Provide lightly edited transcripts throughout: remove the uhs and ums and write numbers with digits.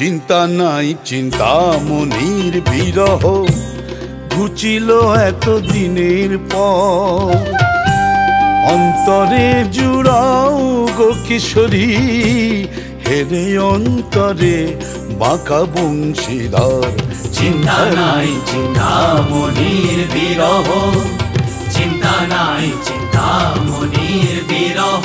চিন্তা নাই চিন্তামণির বিরহ ঘুচিল এত দিনের পর। অন্তরে জুড়াও গো কিশোরী, হেরে অন্তরে বাঁকা বংশীধর। চিন্তা নাই চিন্তামণির বিরহ, চিন্তা নাই চিন্তামণির বিরহ।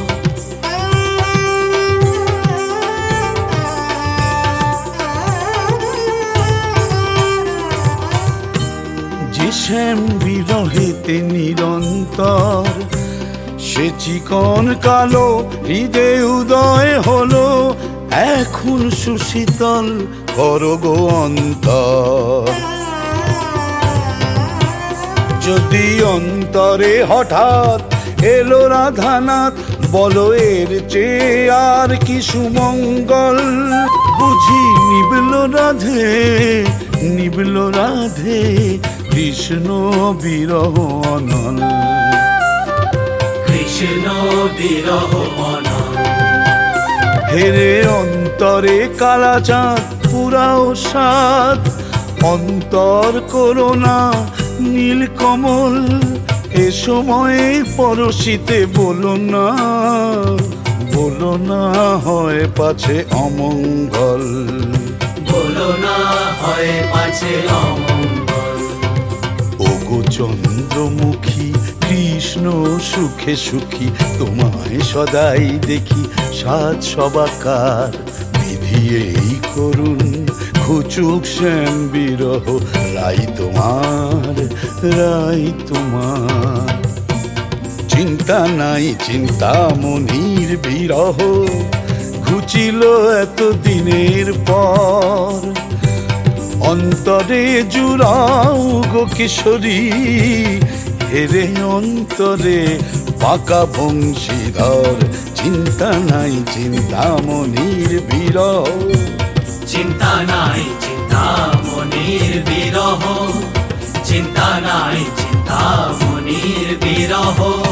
যে শ্যাম বিরহেতে নিরন্তর, সে চিকন কালো হৃদয় উদয় হলো। এখন সুশীতল করো গো অন্তর। যদি অন্তরে হঠাৎ এলো রাধানাথ, বলো এর চেয়ে আর কি সুমঙ্গল। বুঝি নিবল রাধে নিবল রাধে কৃষ্ণ বিরহ অনল। কৃষ্ণ বিরহ অনল। হেরে অন্তরে কালা চাঁদ পুরাও সাত, অন্তর করোনা নীল কমল। এ সময়ে পরশিতে বলো না হয় পাছে অমঙ্গল। বলো না হয় পাছে অমঙ্গল। ওগো চন্দ্রমুখী কৃষ্ণ সুখে সুখী, তোমায় সদাই দেখি সাত সবাকার। বিধি এই করুন খুচুক শ্যাম বিরহ, রাই তোমার রাই তোমার। চিন্তা নাই চিন্তামণির বিরহ ঘুচিল এত দিনের পর। অন্তরে জুড়াও গো কিশোরী, হেরে অন্তরে পাকা বংশীধর। চিন্তা নাই চিন্তামণির বিরহ, চিন্তা নাই চিন্তামণির বিরহ, চিন্তা নাই চিন্তামণির বিরহ।